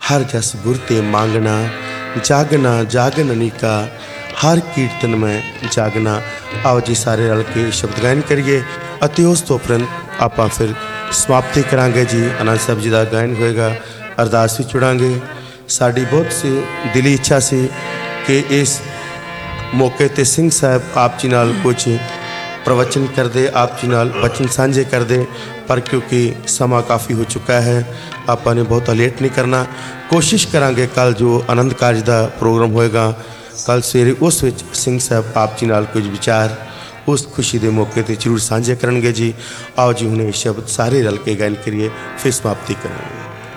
हर जस गुर ते मांगना, जागना जागन अनीका, हर कीर्तन में जागना। आओ जी सारे रल के शब्द गायन करिए ਅਤੇ ਉਸ ਤੋਂ ਉਪਰੰਤ ਆਪਾਂ ਫਿਰ ਸਮਾਪਤੀ ਕਰਾਂਗੇ जी। आनंद साहब जी का गायन होएगा, अरदास भी चुड़ांगे। साड़ी बहुत सी दिली इच्छा सी कि इस मौके ते सिंह साहब आप जी नाल कुछ प्रवचन कर दे, आप जी नाल वचन साझे कर दे, पर क्योंकि समा काफ़ी हो चुका है आपा ने बहुत लेट नहीं करना। कोशिश करांगे कल जो आनंद कारज का प्रोग्राम होएगा कल सवेरे उस विच सिंह साहब आप जी नाल कुछ विचार उस खुशी के मौके पर जरूर साझे करेंगे जी। आओ जी हुणे शब्द सारे रल के गायन करिए फिर समाप्ति करेंगे।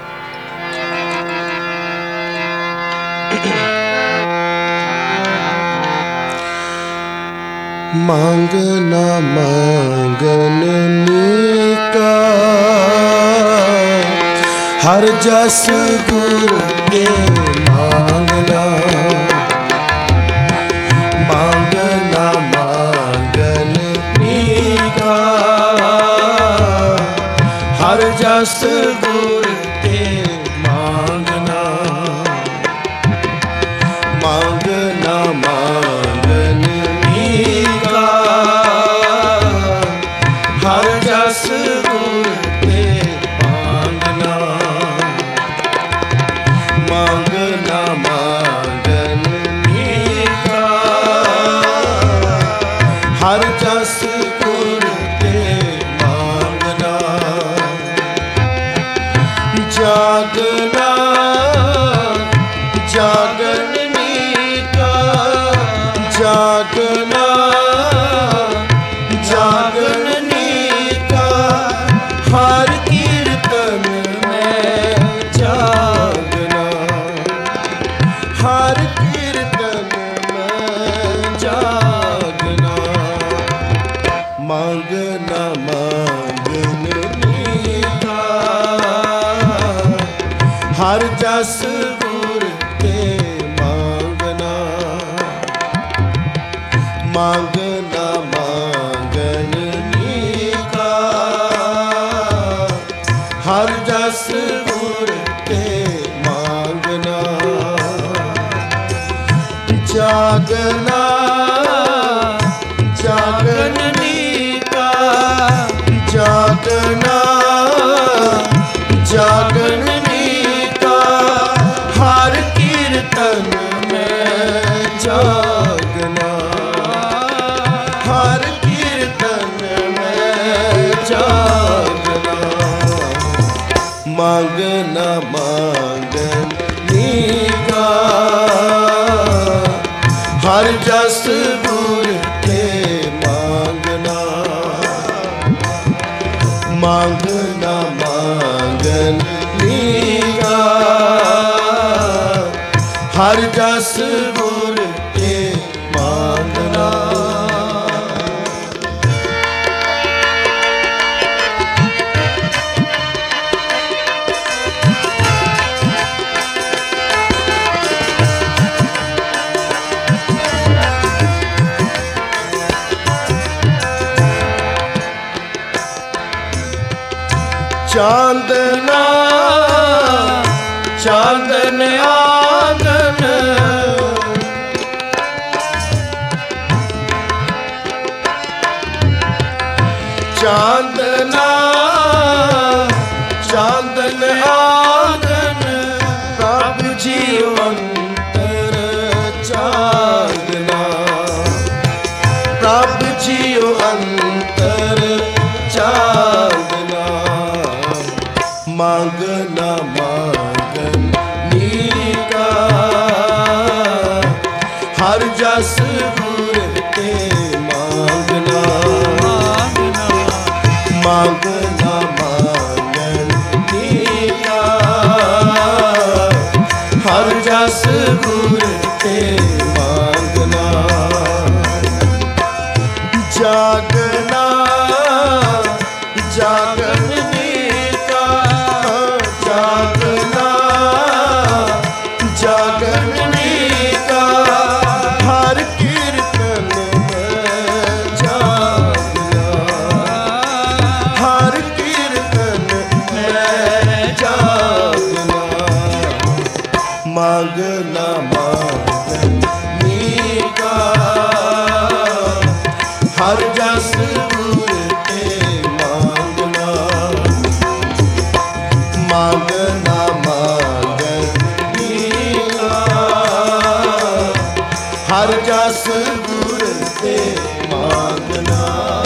मांगना मांगन नीका, हर जस गुर के मांगना। मांगना मांगन नीका, हर जस गुर के मांगना। मांगना मांगन नीका, हर जस गुर के मांगना। मांगना मांगन नीका, हर जस गुर के मांगना। जागना जागन नीका, जागना जागन नीका, हर कीर्तन में जागना। हर कीर्तन में जागना। मांगना मांगन नीका, हर जस गुर के मांगना। मांगना मांगन नीका, हर जस गुर के मांगना। जागना जागन नीका, जागना जागन नीका, हर कीर्तन में जागना। हर कीर्तन में जागना। मांगना मांगन नीका, हर जस गुर के मांगना। मांगना मांगन नीका, हर जस गुर के मांगना। चांदना चांदन आंगन, चांदना चांदन आंगन, प्रभु जी अंतर चांदना। प्रभु जी अंतर चांदना। मांगना मांगन नीका, हर जस गुर के मांगना। मांगना मांगन नीका, हर जस गुर के मांगना। जागना जागन नीका, जागना जागन नीका, हर की मांगना मांगनी का हर जस गुर ते मांगना मांगना मांगनी का हर जस गुर ते मांगना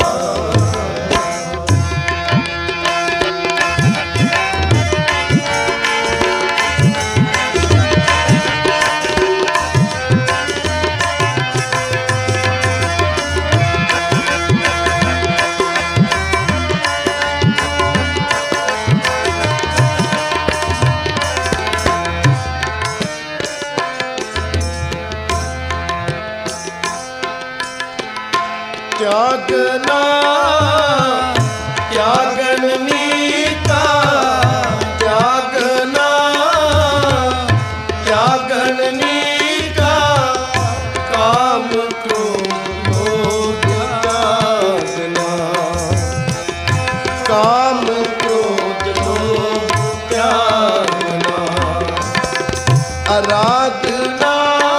त्यागना त्यागनी का त्यागना त्यागनी का काम क्रोध त्यागना काम क्रोध त्यागना आराधना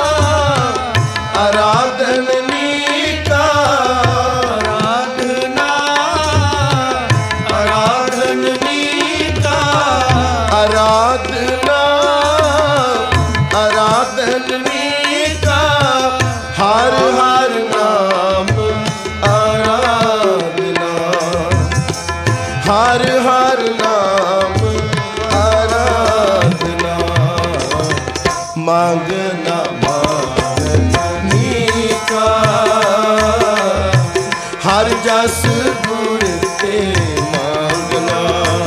आराधनी आराधना आराधनी का हर हर नाम आराधना हर हर नाम आराधना मांगना मांगनी का हर जस गुर ते मांगना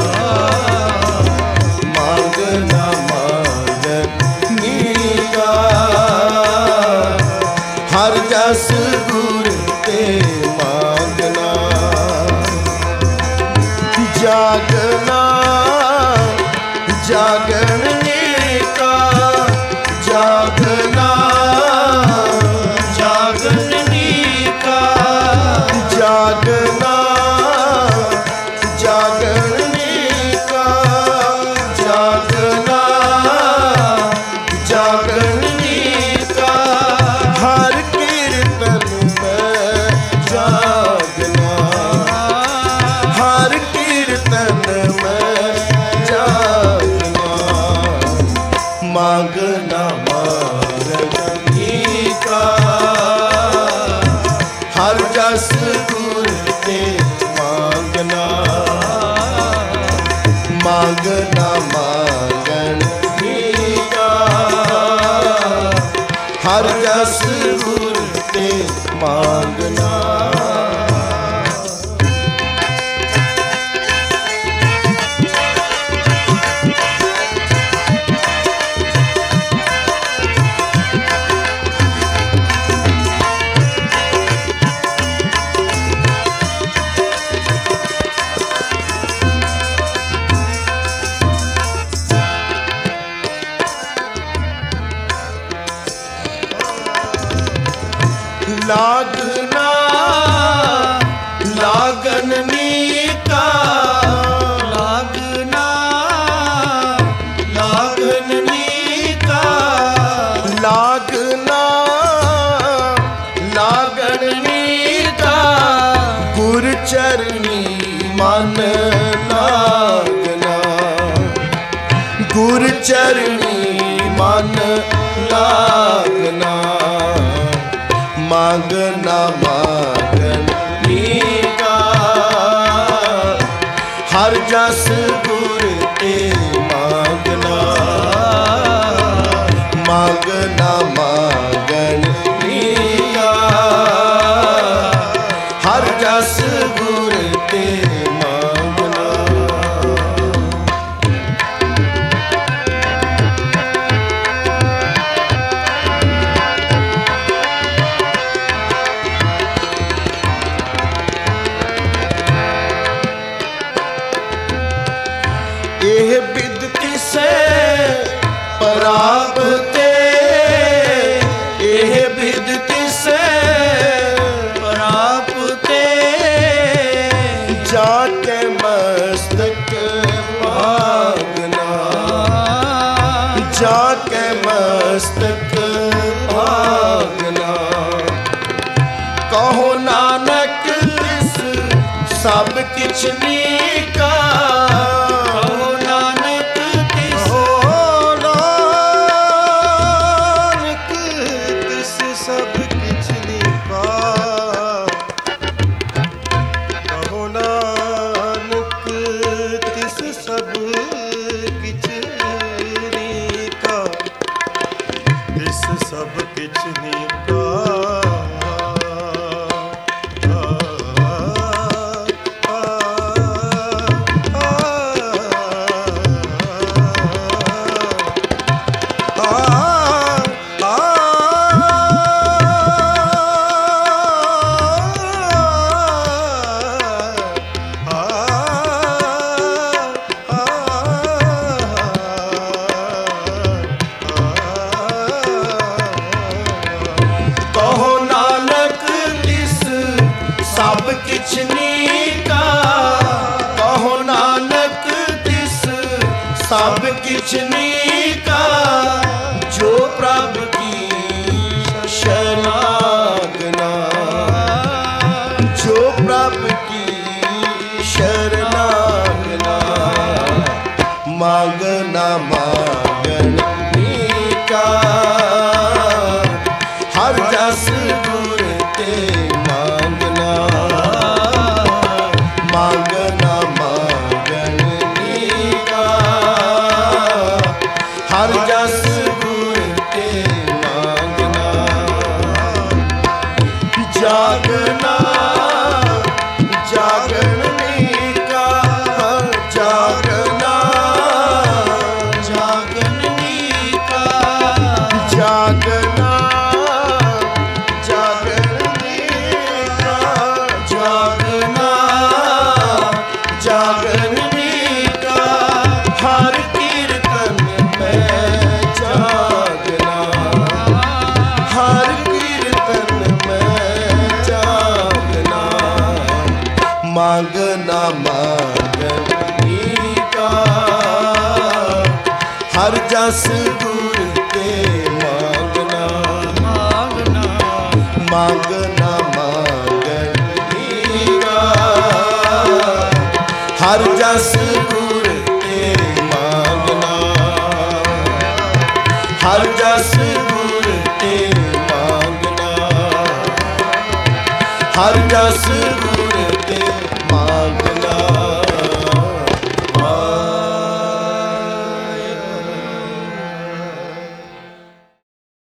मांगना मांगनी का हर जस गुर ते मांगना जागना जागने का जागना जागने का जागना जागने का जागना जागने का हर कीर्तन में जागना हर कीर्तन में जागना मांगना मांगनी का हर जस गुर ते मांगना मांगना मांगनी का हर जस गुर ते मांगना लागना लागनी का लागना लागनी का लागना लागनी का गुर चरनी मन लागना गुर चरनी मन लागना मांगना मांगनी का हर जस गुर ते मांगना मांगना मांगनी का हर जस गुर ते मांगना एह बिद किसे पराबते एह बिद किसे पराबते जाके मस्तक भागना जाके मस्तक भागना। कहो नानक तिस सब किछ नीका। कहो नानक तिस सब किछ नीका। कहो नानक तिस सब किछ नीका। तिस सब किछ नीका। सब किछ नीका। कहो नानक तिस सब किछ नीका। जो प्रभु की शरणागना। जो प्रभु की शरणागना। मांगना मांगन नीका। हर जस गुर ते मांगना। मांगना मांगन नीका। हर जस गुर ते मांगना। जागना जागन नीका। जागना जागन नीका। जागना जागन नीका। जागना जागन नीका। हर कीर्तन में जागना। हर कीर्तन में जागना। मांगना मांगन नीका। हर जस गुर ते मांगना। मांगना मांगना मांगन नीका। हर जस गुर ते मांगना। हर जस गुर ते मांगना। हर जस गुर